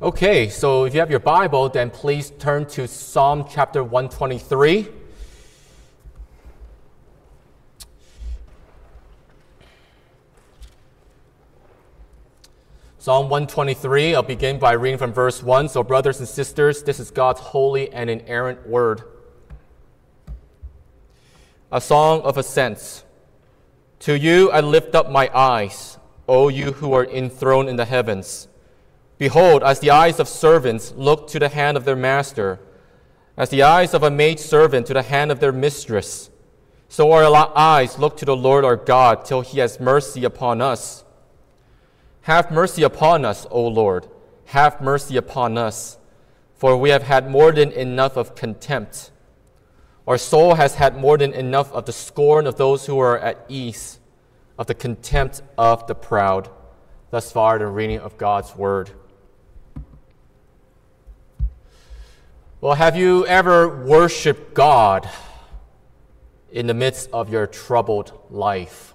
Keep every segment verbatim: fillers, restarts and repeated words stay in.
Okay, so if you have your Bible, then please turn to Psalm chapter one twenty-three. Psalm one twenty-three, I'll begin by reading from verse one. So brothers and sisters, this is God's holy and inerrant word. A song of ascents. To you I lift up my eyes, O you who are enthroned in the heavens. Behold, as the eyes of servants look to the hand of their master, as the eyes of a maidservant to the hand of their mistress, so our eyes look to the Lord our God till he has mercy upon us. Have mercy upon us, O Lord, have mercy upon us, for we have had more than enough of contempt. Our soul has had more than enough of the scorn of those who are at ease, of the contempt of the proud. Thus far, the reading of God's word. Well, have you ever worshiped God in the midst of your troubled life?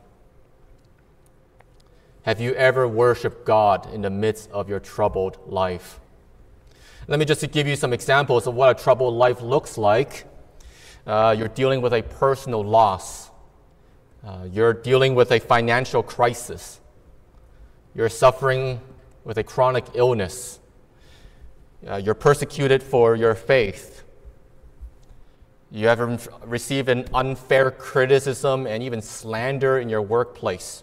Have you ever worshiped God in the midst of your troubled life? Let me just give you some examples of what a troubled life looks like. Uh, you're dealing with a personal loss. Uh, you're dealing with a financial crisis. You're suffering with a chronic illness. Uh, you're persecuted for your faith. You have received an unfair criticism and even slander in your workplace.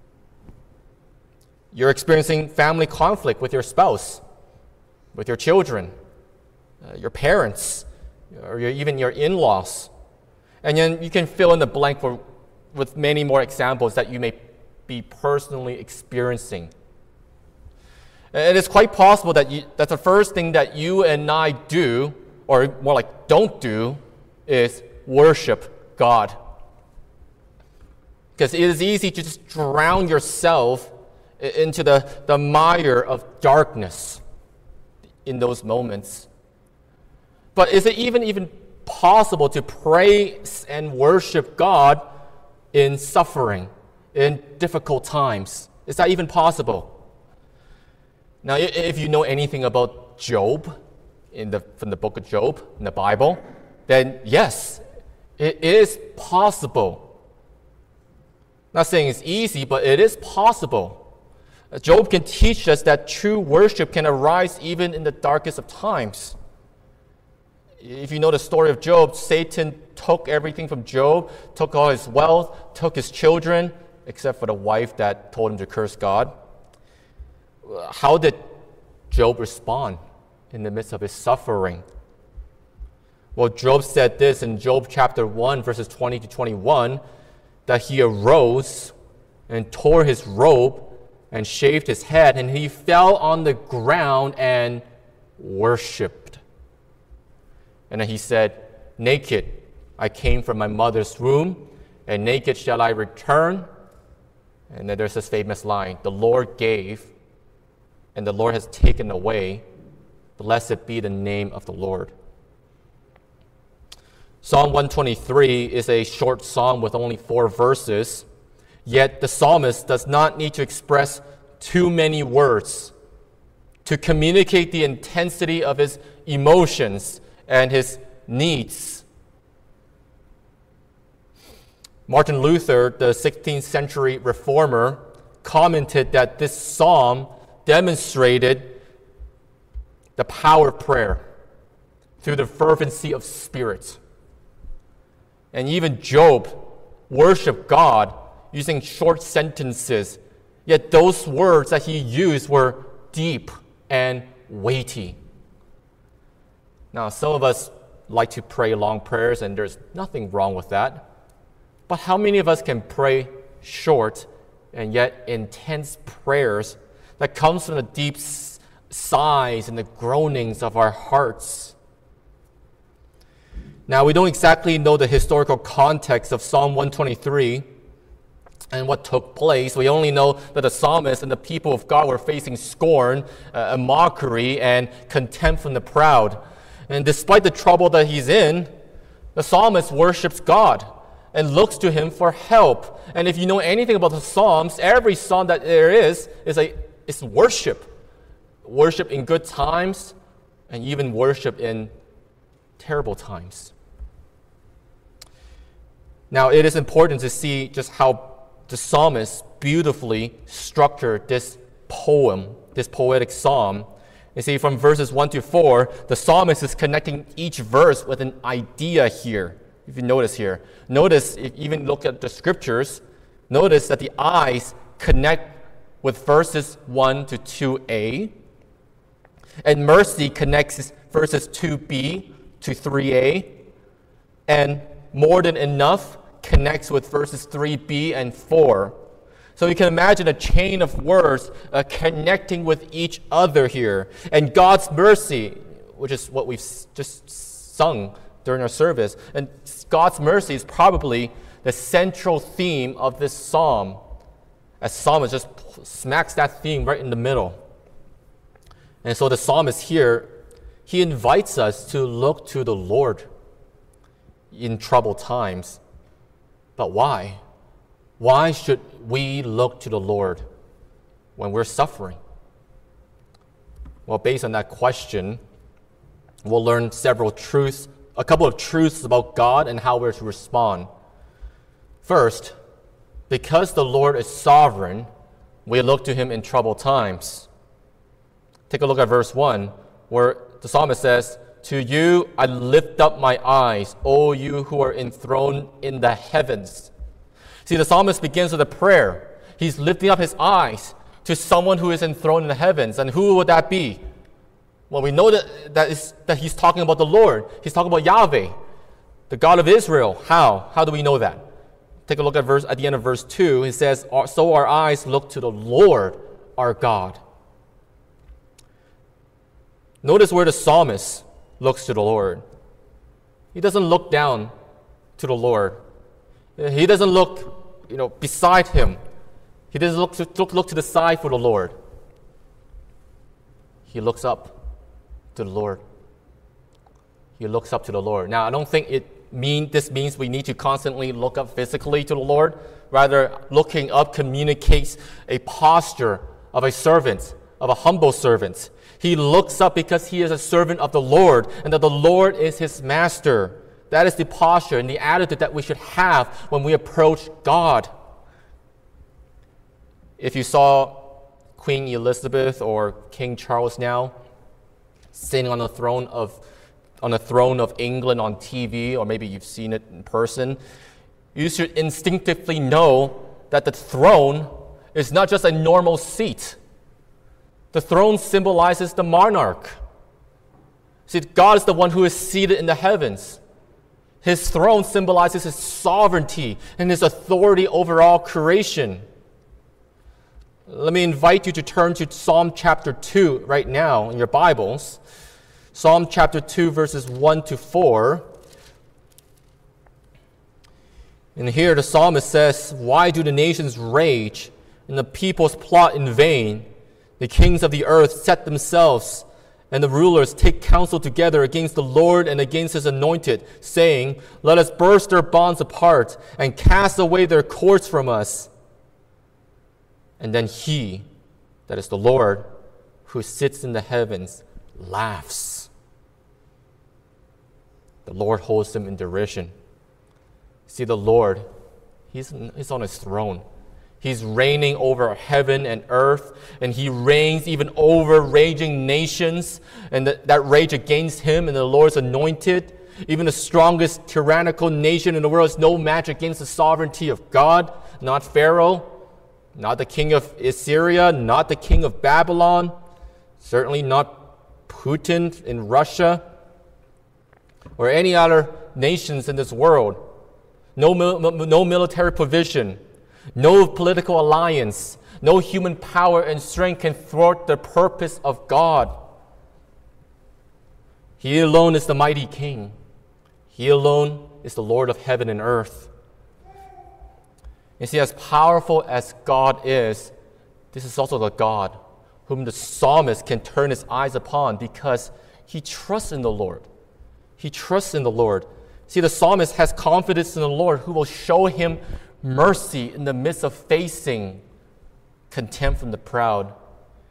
You're experiencing family conflict with your spouse, with your children, uh, your parents, or your, even your in-laws. And then you can fill in the blank for, with many more examples that you may be personally experiencing. And it's quite possible that you, that's the first thing that you and I do, or more like don't do, is worship God. Because it is easy to just drown yourself into the, the mire of darkness in those moments. But is it even, even possible to praise and worship God in suffering, in difficult times? Is that even possible? Now, if you know anything about Job, in the, from the book of Job, in the Bible, then yes, it is possible. Not saying it's easy, but it is possible. Job can teach us that true worship can arise even in the darkest of times. If you know the story of Job, Satan took everything from Job, took all his wealth, took his children, except for the wife that told him to curse God. How did Job respond in the midst of his suffering? Well, Job said this in Job chapter one, verses twenty to twenty-one, that he arose and tore his robe and shaved his head, and he fell on the ground and worshipped. And then he said, naked I came from my mother's womb, and naked shall I return. And then there's this famous line, the Lord gave, and the Lord has taken away. Blessed be the name of the Lord. Psalm one twenty-three is a short psalm with only four verses. Yet the psalmist does not need to express too many words to communicate the intensity of his emotions and his needs. Martin Luther, the sixteenth century reformer, commented that this psalm demonstrated the power of prayer through the fervency of spirit. And even Job worshiped God using short sentences, yet those words that he used were deep and weighty. Now, some of us like to pray long prayers, and there's nothing wrong with that. But how many of us can pray short and yet intense prayers that comes from the deep sighs and the groanings of our hearts? Now, we don't exactly know the historical context of Psalm one twenty-three and what took place. We only know that the psalmist and the people of God were facing scorn, uh, a mockery, and contempt from the proud. And despite the trouble that he's in, the psalmist worships God and looks to him for help. And if you know anything about the Psalms, every psalm that there is is a is worship. worship in good times and even worship in terrible times. Now, it is important to see just how the psalmist beautifully structured this poem, this poetic psalm. You see, from verses one to four, the psalmist is connecting each verse with an idea here. If you notice here, notice, if you even look at the scriptures, notice that the eyes connect with verses one to two a, and mercy connects verses two b to three a, and more than enough connects with verses three b and four. So you can imagine a chain of words uh, connecting with each other here. And God's mercy, which is what we've just sung during our service, and God's mercy is probably the central theme of this psalm, as psalmist just smacks that theme right in the middle. And so the psalmist here, he invites us to look to the Lord in troubled times. But why? Why should we look to the Lord when we're suffering? Well, based on that question, we'll learn several truths, a couple of truths about God and how we're to respond. First, because the Lord is sovereign, we look to him in troubled times. Take a look at verse one, where the psalmist says, "To you I lift up my eyes, O you who are enthroned in the heavens." See, the psalmist begins with a prayer. He's lifting up his eyes to someone who is enthroned in the heavens. And who would that be? Well, we know that, that, is, that he's talking about the Lord. He's talking about Yahweh, the God of Israel. How? How do we know that? Take a look at verse at the end of verse two. It says, "So our eyes look to the Lord, our God." Notice where the psalmist looks to the Lord. He doesn't look down to the Lord. He doesn't look, you know, beside him. He doesn't look to, look, look to the side for the Lord. He looks up to the Lord. He looks up to the Lord. Now, I don't think it mean this means we need to constantly look up physically to the Lord. Rather, looking up communicates a posture of a servant, of a humble servant. He looks up because he is a servant of the Lord, and that the Lord is his master. That is the posture and the attitude that we should have when we approach God. If you saw Queen Elizabeth or King Charles now sitting on the throne of on the throne of England on T V, or maybe you've seen it in person, you should instinctively know that the throne is not just a normal seat. The throne symbolizes the monarch. See, God is the one who is seated in the heavens. His throne symbolizes his sovereignty and his authority over all creation. Let me invite you to turn to Psalm chapter two right now in your Bibles. Psalm chapter two, verses one to four. And here the psalmist says, "Why do the nations rage and the peoples plot in vain? The kings of the earth set themselves, and the rulers take counsel together against the Lord and against his anointed, saying, Let us burst their bonds apart and cast away their cords from us. And then he, that is the Lord, who sits in the heavens, laughs. The Lord holds them in derision." See, the Lord, he's, he's on his throne. He's reigning over heaven and earth, and he reigns even over raging nations and that, that rage against him and the Lord's anointed. Even the strongest tyrannical nation in the world is no match against the sovereignty of God. Not Pharaoh, not the king of Assyria, not the king of Babylon, certainly not Putin in Russia, or any other nations in this world. No, no military provision, no political alliance, no human power and strength can thwart the purpose of God. He alone is the mighty King. He alone is the Lord of heaven and earth. You see, as powerful as God is, this is also the God whom the psalmist can turn his eyes upon because he trusts in the Lord. He trusts in the Lord. See, the psalmist has confidence in the Lord who will show him mercy in the midst of facing contempt from the proud.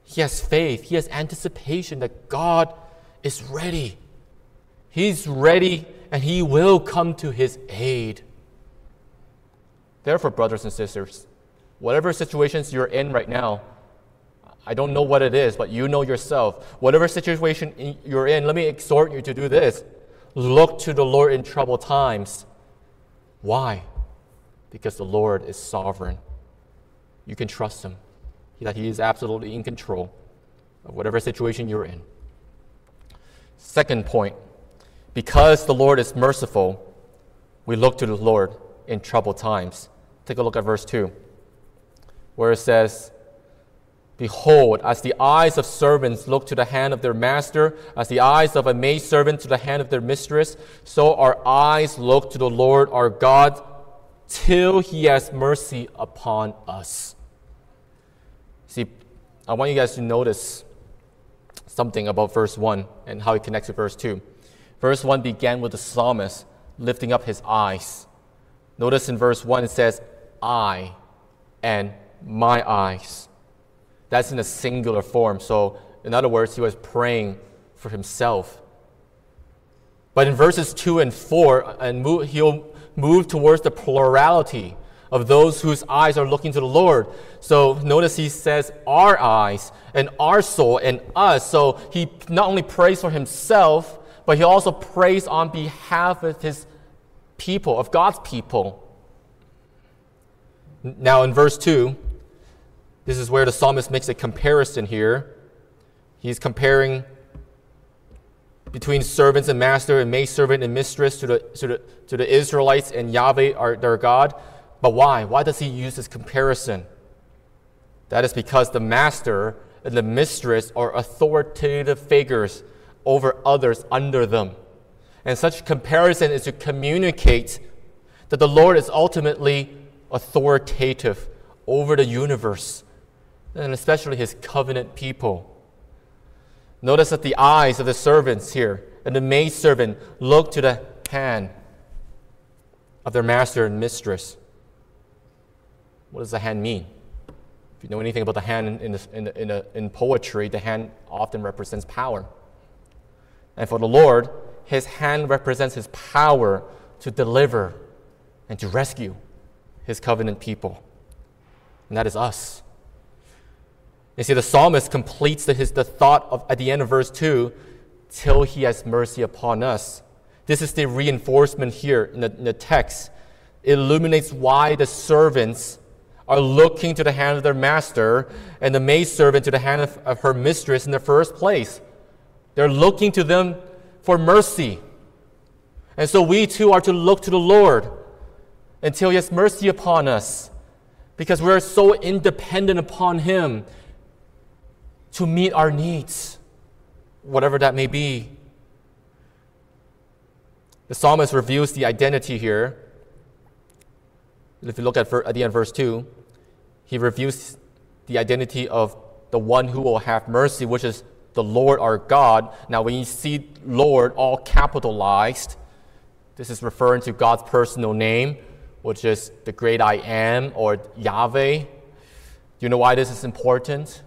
He has faith. He has anticipation that God is ready. He's ready and He will come to his aid. Therefore, brothers and sisters, whatever situations you're in right now, I don't know what it is, but you know yourself. Whatever situation you're in, let me exhort you to do this. Look to the Lord in troubled times. Why? Because the Lord is sovereign. You can trust Him, that He is absolutely in control of whatever situation you're in. Second point, because the Lord is merciful, we look to the Lord in troubled times. Take a look at verse two, where it says, Behold, as the eyes of servants look to the hand of their master, as the eyes of a maidservant to the hand of their mistress, so our eyes look to the Lord our God till He has mercy upon us. See, I want you guys to notice something about verse one and how it connects to verse two. Verse one began with the psalmist lifting up his eyes. Notice in verse one it says, I and my eyes. That's in a singular form. So, in other words, he was praying for himself. But in verses two and four, and move, he'll move towards the plurality of those whose eyes are looking to the Lord. So notice he says, our eyes and our soul and us. So he not only prays for himself, but he also prays on behalf of his people, of God's people. Now in verse two, this is where the psalmist makes a comparison here. He's comparing between servants and master and maidservant and mistress to the, to the, to the Israelites and Yahweh, our, their God. But why? Why does he use this comparison? That is because the master and the mistress are authoritative figures over others under them. And such comparison is to communicate that the Lord is ultimately authoritative over the universe, and especially his covenant people. Notice that the eyes of the servants here and the maidservant look to the hand of their master and mistress. What does the hand mean? If you know anything about the hand in, in, in, in, in poetry, the hand often represents power. And for the Lord, his hand represents his power to deliver and to rescue his covenant people. And that is us. You see, the psalmist completes the, his, the thought of, at the end of verse two, till he has mercy upon us. This is the reinforcement here in the, in the text. It illuminates why the servants are looking to the hand of their master and the maidservant to the hand of, of her mistress in the first place. They're looking to them for mercy. And so we too are to look to the Lord until he has mercy upon us, because we are so independent upon him to meet our needs, whatever that may be. The psalmist reveals the identity here. If you look at, at the end of verse two, he reveals the identity of the one who will have mercy, which is the Lord our God. Now, when you see Lord all capitalized, this is referring to God's personal name, which is the great I am, or Yahweh. Do you know why this is important?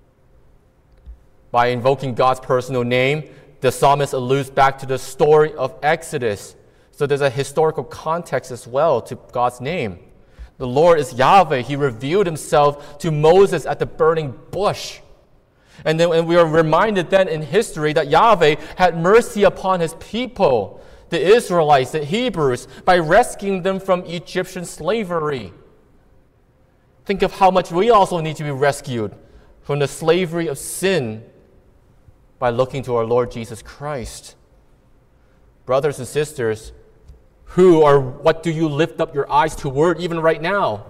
By invoking God's personal name, the psalmist alludes back to the story of Exodus. So there's a historical context as well to God's name. The Lord is Yahweh. He revealed himself to Moses at the burning bush. And then and we are reminded then in history that Yahweh had mercy upon his people, the Israelites, the Hebrews, by rescuing them from Egyptian slavery. Think of how much we also need to be rescued from the slavery of sin by looking to our Lord Jesus Christ. Brothers and sisters, who or what do you lift up your eyes toward even right now?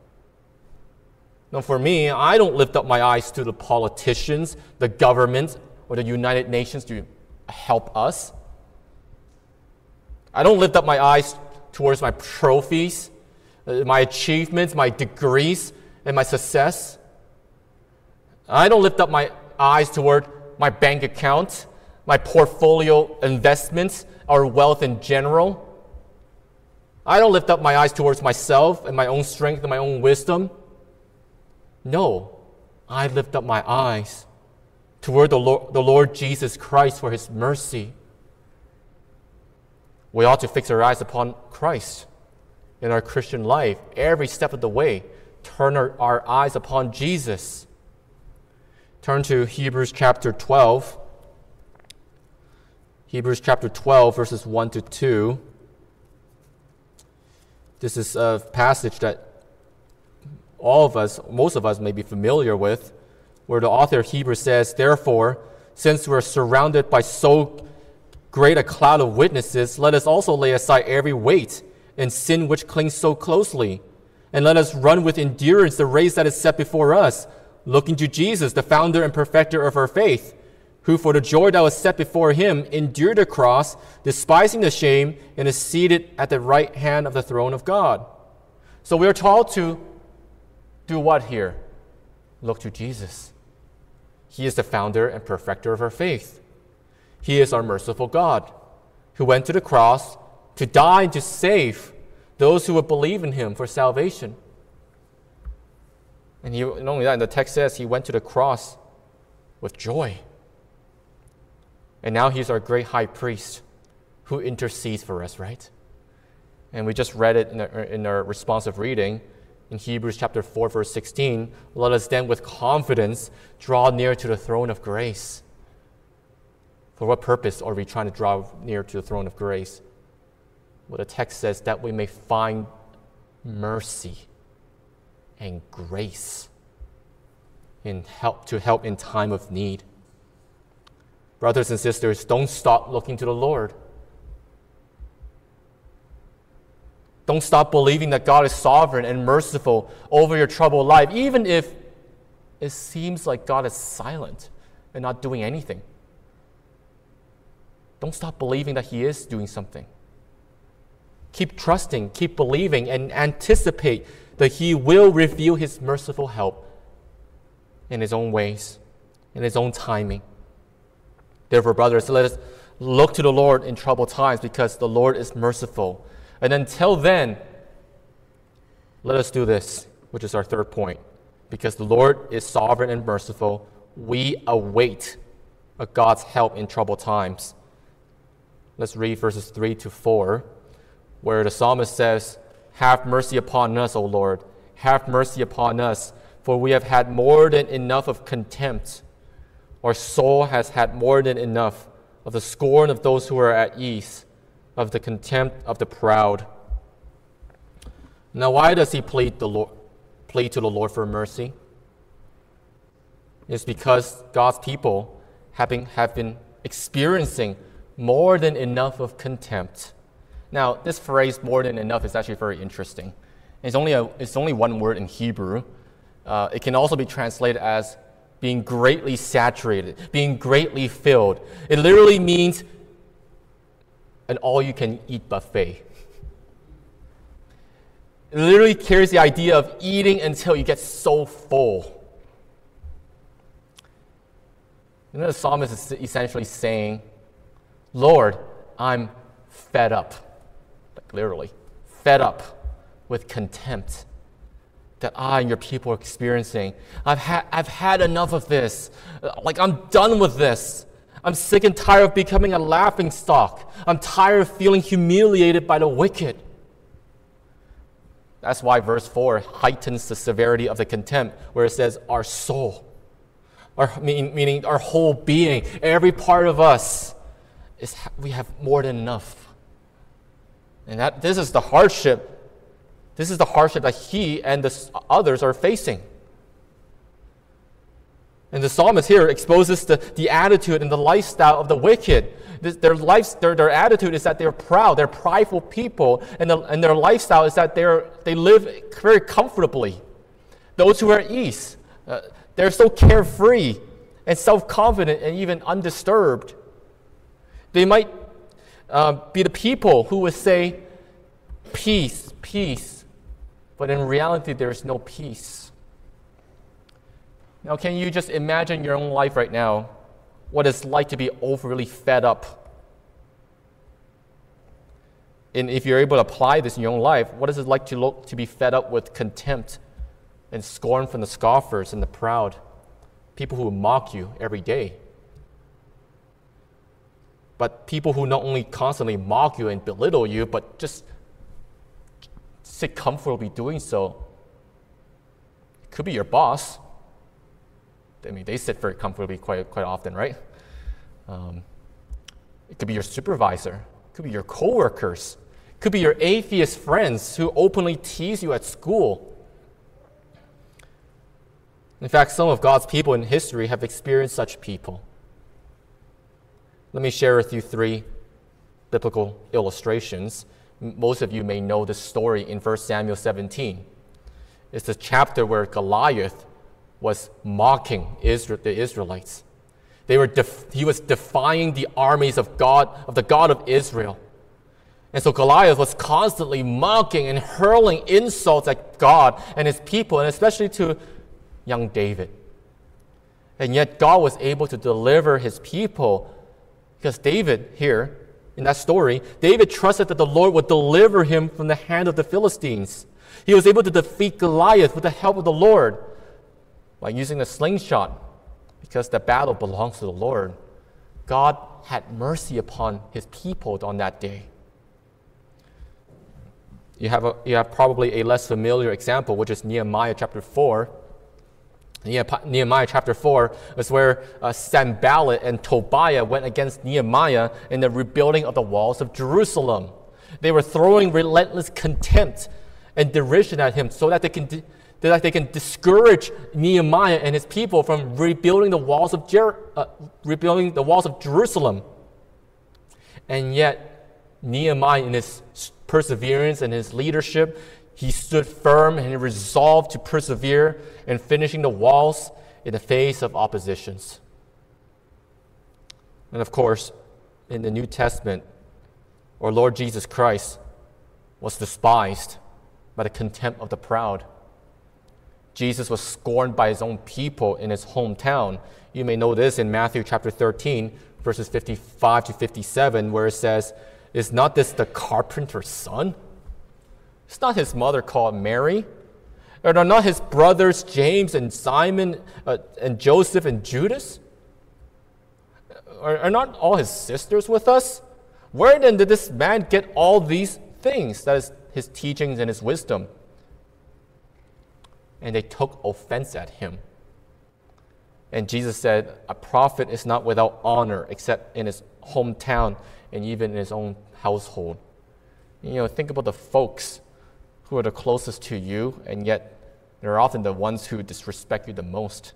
Now, for me, I don't lift up my eyes to the politicians, the government, or the United Nations to help us. I don't lift up my eyes towards my trophies, my achievements, my degrees, and my success. I don't lift up my eyes toward my bank account, my portfolio investments, or wealth in general. I don't lift up my eyes towards myself and my own strength and my own wisdom. No, I lift up my eyes toward the Lord, the Lord Jesus Christ for his mercy. We ought to fix our eyes upon Christ in our Christian life. Every step of the way, turn our, our eyes upon Jesus. Turn to Hebrews chapter twelve. Hebrews chapter twelve, verses one to two. This is a passage that all of us, most of us may be familiar with, where the author of Hebrews says, "Therefore, since we're surrounded by so great a cloud of witnesses, let us also lay aside every weight and sin which clings so closely, and let us run with endurance the race that is set before us, looking to Jesus, the founder and perfecter of our faith, who for the joy that was set before him endured the cross, despising the shame, and is seated at the right hand of the throne of God." So we are told to do what here? Look to Jesus. He is the founder and perfecter of our faith. He is our merciful God, who went to the cross to die and to save those who would believe in him for salvation. And he, not only that, and the text says he went to the cross with joy. And now he's our great high priest who intercedes for us, right? And we just read it in our, in our responsive reading in Hebrews chapter four, verse sixteen. Let us then with confidence draw near to the throne of grace. For what purpose are we trying to draw near to the throne of grace? Well, the text says that we may find mercy and grace in help to help in time of need. Brothers and sisters, don't stop looking to the Lord. Don't stop believing that God is sovereign and merciful over your troubled life, even if it seems like God is silent and not doing anything. Don't stop believing that he is doing something. Keep trusting, keep believing, and anticipate that he will reveal his merciful help in his own ways, in his own timing. Therefore, brothers, let us look to the Lord in troubled times, because the Lord is merciful. And until then, let us do this, which is our third point. Because the Lord is sovereign and merciful, we await a God's help in troubled times. Let's read verses three to four, where the psalmist says, "Have mercy upon us, O Lord. Have mercy upon us, for we have had more than enough of contempt. Our soul has had more than enough of the scorn of those who are at ease, of the contempt of the proud." Now, why does he plead, the Lord, plead to the Lord for mercy? It's because God's people have been, have been experiencing more than enough of contempt. Now, this phrase, more than enough, is actually very interesting. It's only, a, it's only one word in Hebrew. Uh, it can also be translated as being greatly saturated, being greatly filled. It literally means an all-you-can-eat buffet. It literally carries the idea of eating until you get so full. You know, the psalmist is essentially saying, Lord, I'm fed up, like literally, fed up with contempt that I and your people are experiencing. I've had, I've had enough of this. Like, I'm done with this. I'm sick and tired of becoming a laughing stock. I'm tired of feeling humiliated by the wicked. That's why verse four heightens the severity of the contempt, where it says, our soul, our, meaning, meaning our whole being, every part of us, is we have more than enough. And that this is the hardship This is the hardship that he and the others are facing. And the psalmist here exposes the, the attitude and the lifestyle of the wicked. This, their, life, their, their attitude is that they're proud, they're prideful people, and, the, and their lifestyle is that they're, they live very comfortably. Those who are at ease, uh, they're so carefree and self-confident and even undisturbed. They might uh, be the people who would say, peace, peace, but in reality, there is no peace. Now, can you just imagine your own life right now, what it's like to be overly fed up? And if you're able to apply this in your own life, what is it like to look to be fed up with contempt and scorn from the scoffers and the proud people who mock you every day. But people who not only constantly mock you and belittle you, but just sit comfortably doing so. It could be your boss. I mean, they sit very comfortably quite, quite often, right? Um, it could be your supervisor. It could be your coworkers. It could be your atheist friends who openly tease you at school. In fact, some of God's people in history have experienced such people. Let me share with you three biblical illustrations. Most of you may know this story in First Samuel seventeen. It's the chapter where Goliath was mocking Israel, the Israelites. They were def- he was defying the armies of God, of the God of Israel. And so Goliath was constantly mocking and hurling insults at God and his people, and especially to young David. And yet God was able to deliver his people because David here, in that story, David trusted that the Lord would deliver him from the hand of the Philistines. He was able to defeat Goliath with the help of the Lord by using a slingshot, because the battle belongs to the Lord. God had mercy upon his people on that day. You have, a, you have probably a less familiar example, which is Nehemiah chapter four. Nehemiah chapter four is where uh, Sanballat and Tobiah went against Nehemiah in the rebuilding of the walls of Jerusalem. They were throwing relentless contempt and derision at him so that they can, that they can discourage Nehemiah and his people from rebuilding the walls of Jer- uh, rebuilding the walls of Jerusalem. And yet, Nehemiah, in his perseverance and his leadership, he stood firm and he resolved to persevere in finishing the walls in the face of oppositions. And of course, in the New Testament, our Lord Jesus Christ was despised by the contempt of the proud. Jesus was scorned by his own people in his hometown. You may know this in Matthew chapter thirteen, verses fifty-five to fifty-seven, where it says, "Is not this the carpenter's son? It's not his mother called Mary? Are not his brothers James and Simon uh, and Joseph and Judas? Are, are not all his sisters with us? Where then did this man get all these things?" That is his teachings and his wisdom. And they took offense at him. And Jesus said, a prophet is not without honor except in his hometown and even in his own household. You know, think about the folks who are the closest to you, and yet they're often the ones who disrespect you the most.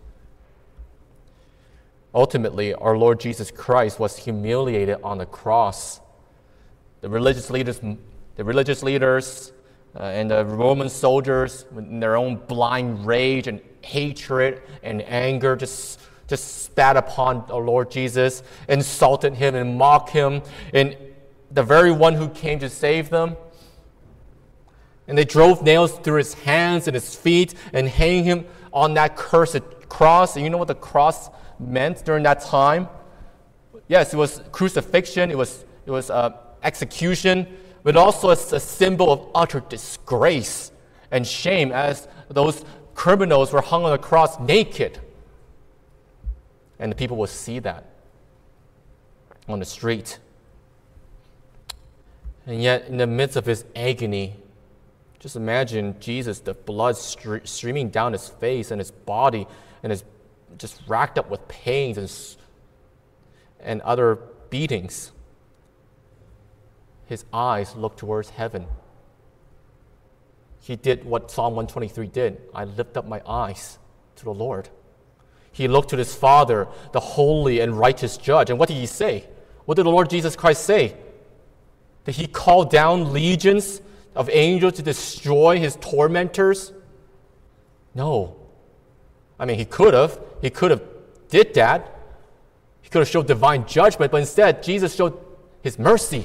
Ultimately, our Lord Jesus Christ was humiliated on the cross. The religious leaders, the religious leaders uh, and the Roman soldiers, in their own blind rage and hatred and anger, just, just spat upon our Lord Jesus, insulted him and mocked him, and the very one who came to save them. And they drove nails through his hands and his feet and hanged him on that cursed cross. And you know what the cross meant during that time? Yes, it was crucifixion, it was, it was uh, execution, but also it's a symbol of utter disgrace and shame, as those criminals were hung on the cross naked. And the people would see that on the street. And yet, in the midst of his agony, just imagine Jesus, the blood stre- streaming down his face and his body, and his just racked up with pains and, and other beatings. His eyes looked towards heaven. He did what Psalm one twenty-three did. I lift up my eyes to the Lord. He looked to his Father, the holy and righteous judge. And what did he say? What did the Lord Jesus Christ say? Did he call down legions of angels to destroy his tormentors? No. I mean, he could have. He could have did that. He could have showed divine judgment, but instead, Jesus showed his mercy.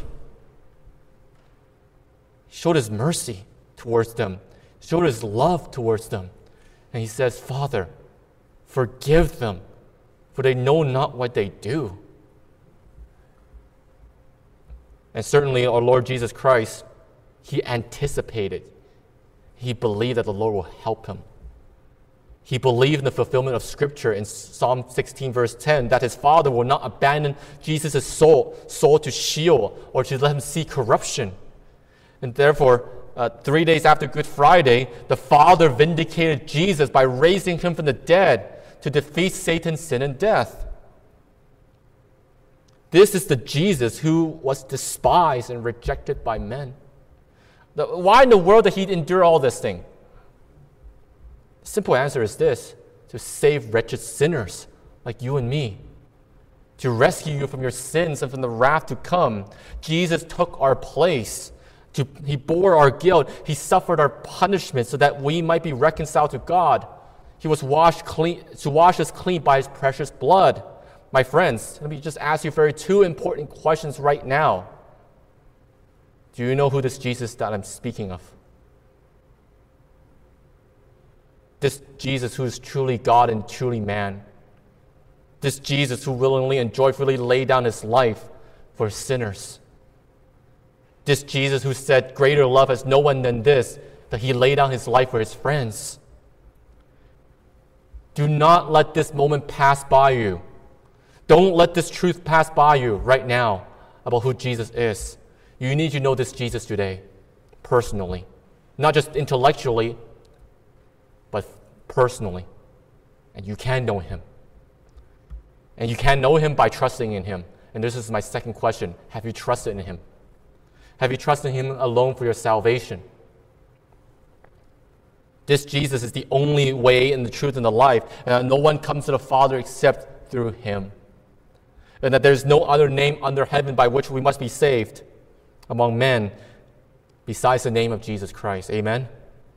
He showed his mercy towards them, showed his love towards them. And he says, Father, forgive them, for they know not what they do. And certainly our Lord Jesus Christ, he anticipated. He believed that the Lord will help him. He believed in the fulfillment of Scripture in Psalm sixteen, verse ten, that his Father will not abandon Jesus' soul, soul to Sheol or to let him see corruption. And therefore, uh, three days after Good Friday, the Father vindicated Jesus by raising him from the dead to defeat Satan, sin, and death. This is the Jesus who was despised and rejected by men. The, why in the world did he endure all this thing? The simple answer is this: to save wretched sinners like you and me, to rescue you from your sins and from the wrath to come. Jesus took our place. To, he bore our guilt. He suffered our punishment so that we might be reconciled to God. He was washed clean, to wash us clean by his precious blood. My friends, let me just ask you very two important questions right now. Do you know who this Jesus that I'm speaking of? This Jesus who is truly God and truly man. This Jesus who willingly and joyfully laid down his life for sinners. This Jesus who said, greater love has no one than this, that he laid down his life for his friends. Do not let this moment pass by you. Don't let this truth pass by you right now about who Jesus is. You need to know this Jesus today, personally. Not just intellectually, but personally. And you can know him. And you can know him by trusting in him. And this is my second question. Have you trusted in him? Have you trusted him alone for your salvation? This Jesus is the only way and the truth and the life. And no one comes to the Father except through him. And that there's no other name under heaven by which we must be saved among men besides the name of Jesus Christ. Amen?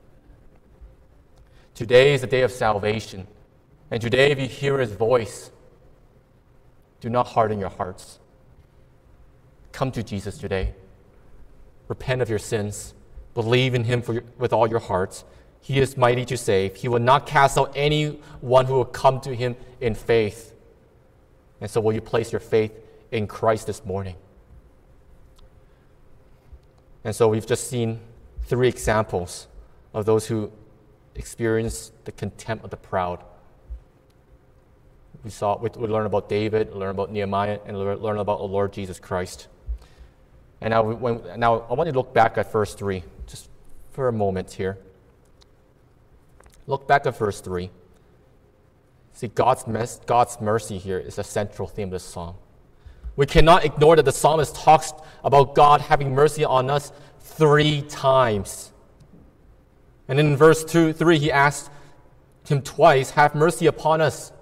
Today is the day of salvation. And today, if you hear his voice, do not harden your hearts. Come to Jesus today. Repent of your sins. Believe in him for your, with all your hearts. He is mighty to save. He will not cast out anyone who will come to him in faith. And so will you place your faith in Christ this morning? And so we've just seen three examples of those who experience the contempt of the proud. We saw, we, we learned about David, learned about Nehemiah, and learn about the Lord Jesus Christ. And now, when, now I want to look back at verse three, just for a moment here. Look back at verse three. See, God's, mes- God's mercy here is a central theme of this psalm. We cannot ignore that the psalmist talks about God having mercy on us three times. And in verse two, three, he asks him twice, have mercy upon us.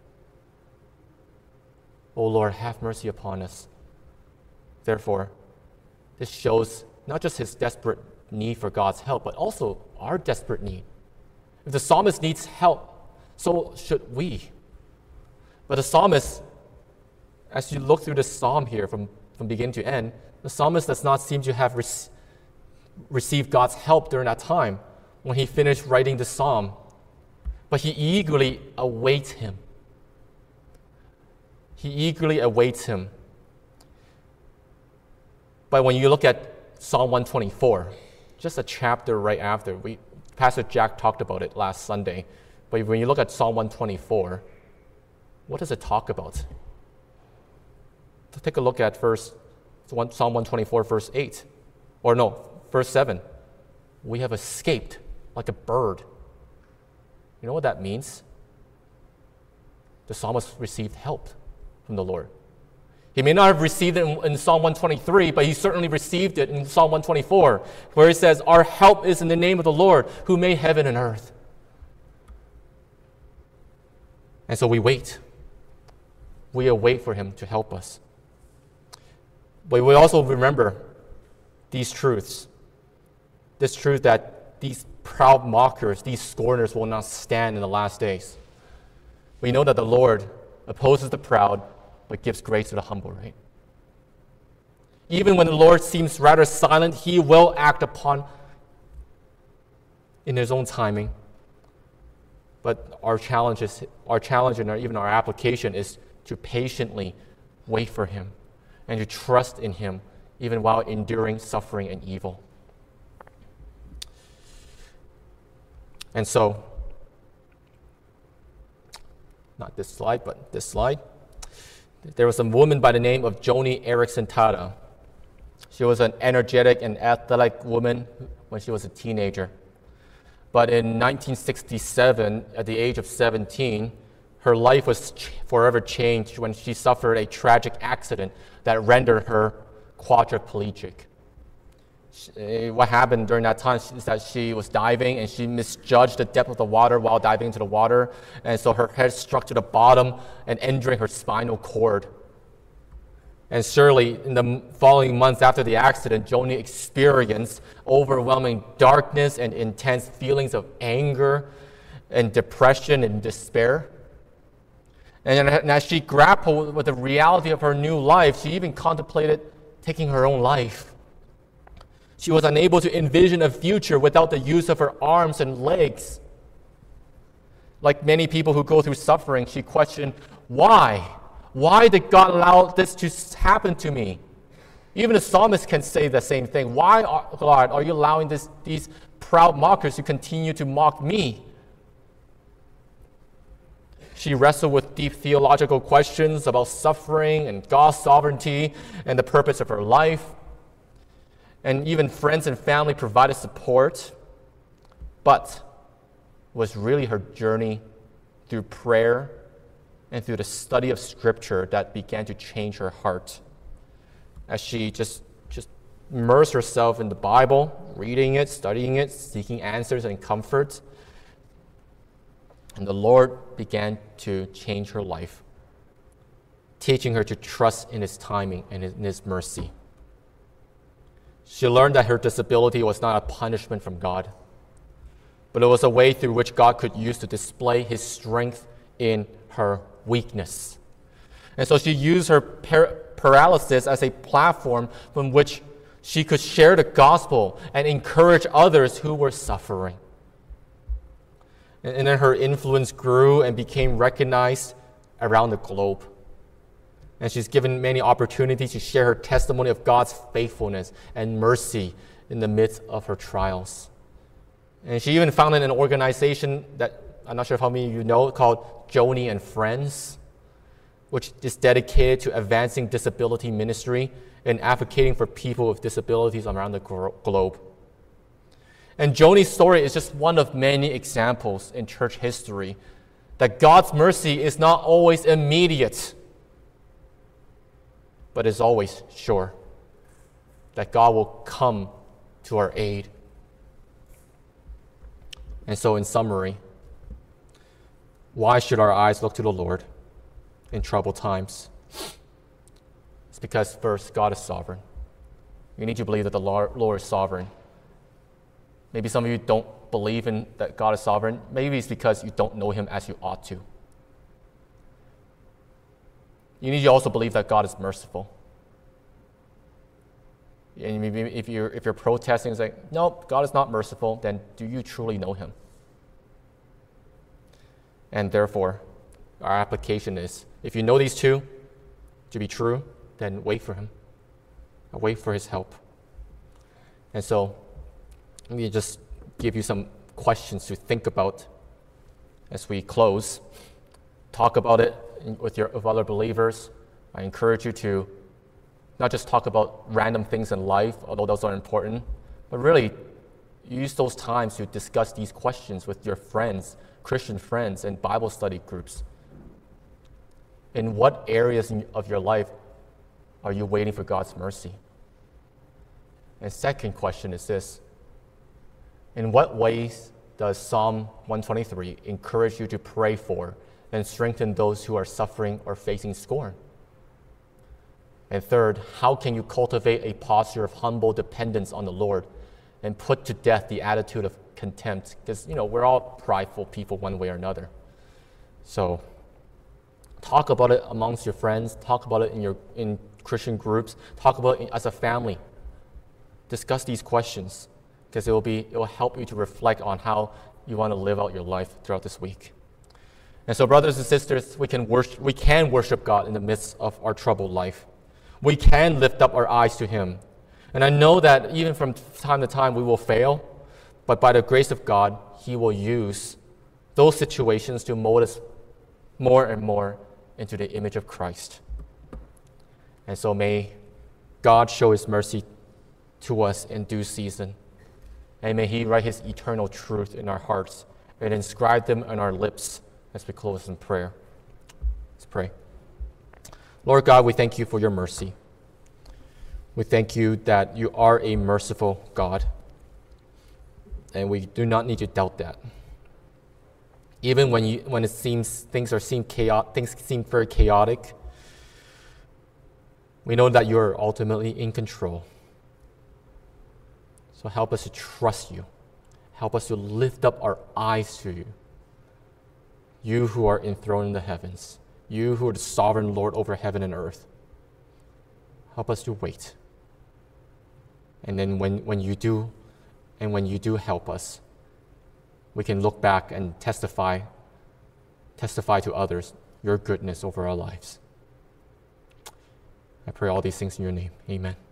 O Lord, have mercy upon us. Therefore, this shows not just his desperate need for God's help, but also our desperate need. If the psalmist needs help, so should we. But the psalmist, as you look through this psalm here from, from beginning to end, the psalmist does not seem to have rec- received God's help during that time when he finished writing the psalm. But he eagerly awaits him. He eagerly awaits him. But when you look at Psalm one twenty-four, just a chapter right after, we, Pastor Jack talked about it last Sunday, but when you look at Psalm one twenty-four, what does it talk about? So take a look at verse, Psalm one twenty-four, verse eight. Or no, verse seven. We have escaped like a bird. You know what that means? The psalmist received help from the Lord. He may not have received it in, in Psalm one twenty-three, but he certainly received it in Psalm one twenty-four, where it says, our help is in the name of the Lord, who made heaven and earth. And so we wait. We await for him to help us. But we also remember these truths. This truth that these proud mockers, these scorners will not stand in the last days. We know that the Lord opposes the proud, but gives grace to the humble, right? Even when the Lord seems rather silent, he will act upon in his own timing. But our challenge is, our challenge and our, even our application is to patiently wait for him and to trust in him even while enduring suffering and evil. And so, not this slide, but this slide. There was a woman by the name of Joni Eareckson Tada. She was an energetic and athletic woman when she was a teenager. But in nineteen sixty-seven, at the age of seventeen, her life was ch- forever changed when she suffered a tragic accident that rendered her quadriplegic. She, what happened during that time is that she was diving and she misjudged the depth of the water while diving into the water, and so her head struck to the bottom and injuring her spinal cord. And surely, in the following months after the accident, Joni experienced overwhelming darkness and intense feelings of anger and depression and despair. And as she grappled with the reality of her new life, she even contemplated taking her own life. She was unable to envision a future without the use of her arms and legs. Like many people who go through suffering, she questioned, why? Why did God allow this to happen to me? Even the psalmist can say the same thing. Why, God, are you allowing this, these proud mockers to continue to mock me? She wrestled with deep theological questions about suffering and God's sovereignty and the purpose of her life. And even friends and family provided support. But it was really her journey through prayer and through the study of Scripture that began to change her heart. As she just, just immersed herself in the Bible, reading it, studying it, seeking answers and comfort. And the Lord began to change her life, teaching her to trust in His timing and in His mercy. She learned that her disability was not a punishment from God, but it was a way through which God could use to display His strength in her weakness. And so she used her par- paralysis as a platform from which she could share the gospel and encourage others who were suffering. And, and then her influence grew and became recognized around the globe. And she's given many opportunities to share her testimony of God's faithfulness and mercy in the midst of her trials. And she even founded an organization that I'm not sure how many of you know, called Joni and Friends, which is dedicated to advancing disability ministry and advocating for people with disabilities around the globe. And Joni's story is just one of many examples in church history that God's mercy is not always immediate, but is always sure, that God will come to our aid. And so in summary, why should our eyes look to the Lord in troubled times? It's because first, God is sovereign. You need to believe that the Lord is sovereign. Maybe some of you don't believe in that God is sovereign. Maybe it's because you don't know Him as you ought to. You need to also believe that God is merciful. And maybe if you're, if you're protesting and saying, no, God is not merciful, then do you truly know Him? And therefore, our application is, if you know these two to be true, then wait for Him. Wait for His help. And so, let me just give you some questions to think about as we close. Talk about it with your with other believers. I encourage you to not just talk about random things in life, although those are important, but really use those times to discuss these questions with your friends, Christian friends, and Bible study groups. In what areas of your life are you waiting for God's mercy? And second question is this: in what ways does Psalm one twenty-three encourage you to pray for and strengthen those who are suffering or facing scorn? And third, how can you cultivate a posture of humble dependence on the Lord and put to death the attitude of contempt? Because, you know, we're all prideful people one way or another. So talk about it amongst your friends. Talk about it in your in Christian groups. Talk about it as a family. Discuss these questions, because it will be it will help you to reflect on how you want to live out your life throughout this week. And so, brothers and sisters, we can worship we can worship God in the midst of our troubled life. We can lift up our eyes to Him. And I know that even from time to time we will fail, but by the grace of God, He will use those situations to mold us more and more into the image of Christ. And so may God show his mercy to us in due season. And may he write his eternal truth in our hearts and inscribe them on our lips as we close in prayer. Let's pray. Lord God, we thank you for your mercy. We thank you that you are a merciful God. And we do not need to doubt that. Even when you when it seems things are seem chaotic, things seem very chaotic, we know that you are ultimately in control. So help us to trust you. Help us to lift up our eyes to you. You who are enthroned in the heavens. You who are the sovereign Lord over heaven and earth. Help us to wait. And then when, when you do, and when you do help us, we can look back and testify, testify to others your goodness over our lives. I pray all these things in your name. Amen.